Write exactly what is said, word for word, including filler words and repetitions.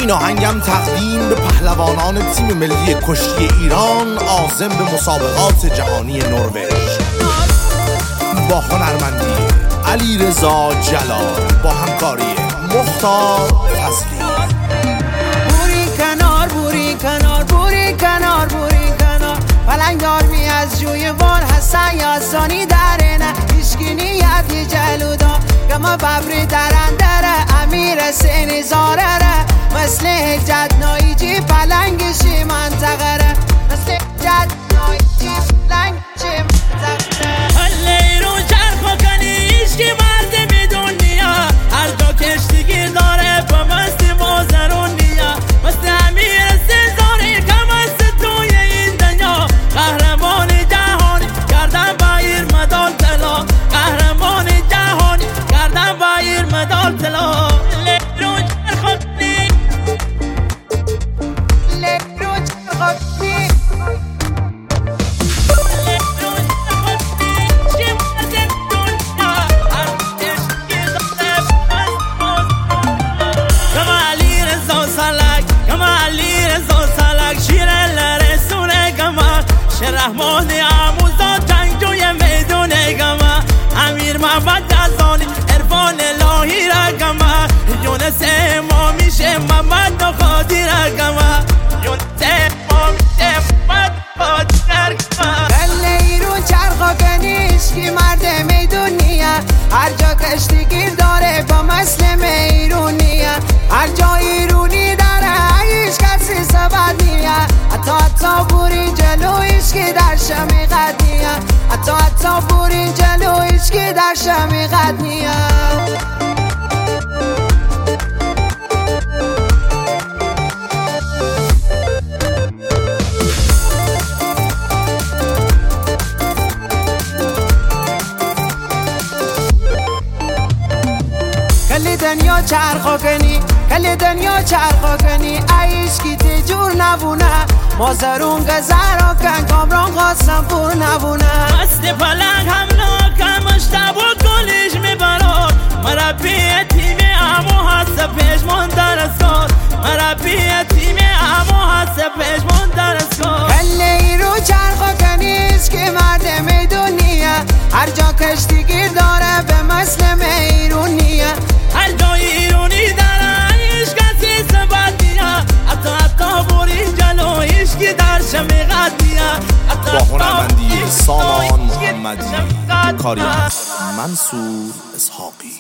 این آهنگم تقدیم به پهلوانان تیم ملی کشتی ایران عازم به مسابقات جهانی نروژ با هنرمندی علیرضا جلال با همکاری مختار فضلی. بوری کنار بوری کنار بوری کنار بوری کنار پلنگار می از جوی بار حسن یاسانی داره نه هیچکی نیتی جلودا گما ببری درندره امیر سینی زاره مثل حجت نایجی پلنگشی منطقه مثل حجت نایجی پلنگشی منطقه هلی رو چرخ کنی ایشکی مرد می دنیا هر جا کشتیگی داره با مستی بازرونیا مثل امیر سیزاری کم است توی این دنیا قهرمانی جهانی کردن با ایر مدال طلا قهرمانی جهانی کردن با ایر مدال طلا رحمان آموزا جنگجوی میدون گما امیر محمد جزانی عرفان الهی را گما یونس ما میشه محمد نخادی را گما یونس ما میشه محمد نخادی را گما بله رو چرخا کنیش که مرد میدونیه هر جا کشتی گیر داره با مثل میرونیه هر جا ایرونی داره هیچ کسی سبت نیه حتی حتی بوری جلویش که در شمیقت نیه حتی حتی بوری جلویش که در شمیقت نیه کلی دنیا چرخا کنی کلی دنیا چرخا کنی ایش کی تجور نبونه مازرون گذرا کن کامران خواستم پور نبونه است پلنگ حمله کن مشتبه گلیش میبراد مربی تیم امو هست پیشمون در اسکار مربی تیم امو هست پیشمون در اسکار کلی رو چرخا کنیش که مرد میدونیه هر جا کشتی گیر داره به مثل میرونیه هر جای ایرونی داره هیچ کسی سبت نیه حتی حتی بوری جلویش که در شمیقت نیه با هنرمندی سامان محمدی کاری منصور اسحاقی.